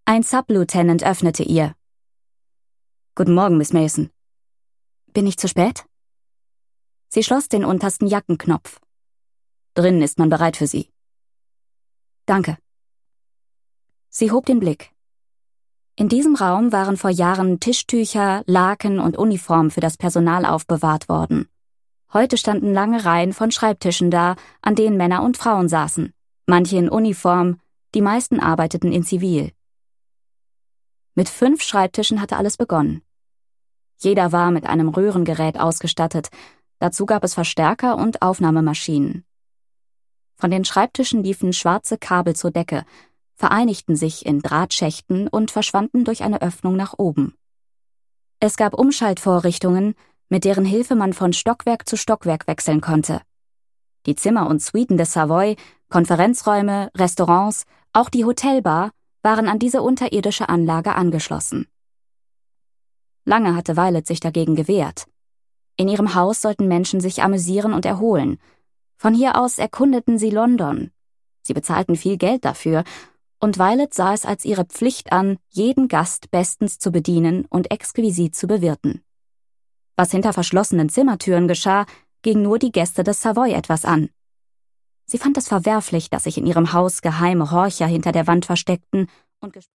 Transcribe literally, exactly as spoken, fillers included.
Ein Sub-Lieutenant öffnete ihr. »Guten Morgen, Miss Mason.« »Bin ich zu spät?« Sie schloss den untersten Jackenknopf. »Drinnen ist man bereit für Sie.« »Danke.« Sie hob den Blick. In diesem Raum waren vor Jahren Tischtücher, Laken und Uniformen für das Personal aufbewahrt worden. Heute standen lange Reihen von Schreibtischen da, an denen Männer und Frauen saßen, manche in Uniform, die meisten arbeiteten in Zivil. Mit fünf Schreibtischen hatte alles begonnen. Jeder war mit einem Röhrengerät ausgestattet, dazu gab es Verstärker und Aufnahmemaschinen. Von den Schreibtischen liefen schwarze Kabel zur Decke, vereinigten sich in Drahtschächten und verschwanden durch eine Öffnung nach oben. Es gab Umschaltvorrichtungen, mit deren Hilfe man von Stockwerk zu Stockwerk wechseln konnte. Die Zimmer und Suiten des Savoy, Konferenzräume, Restaurants, auch die Hotelbar waren an diese unterirdische Anlage angeschlossen. Lange hatte Violet sich dagegen gewehrt. In ihrem Haus sollten Menschen sich amüsieren und erholen. Von hier aus erkundeten sie London. Sie bezahlten viel Geld dafür, und Violet sah es als ihre Pflicht an, jeden Gast bestens zu bedienen und exquisit zu bewirten. Was hinter verschlossenen Zimmertüren geschah, ging nur die Gäste des Savoy etwas an. Sie fand es verwerflich, dass sich in ihrem Haus geheime Horcher hinter der Wand versteckten und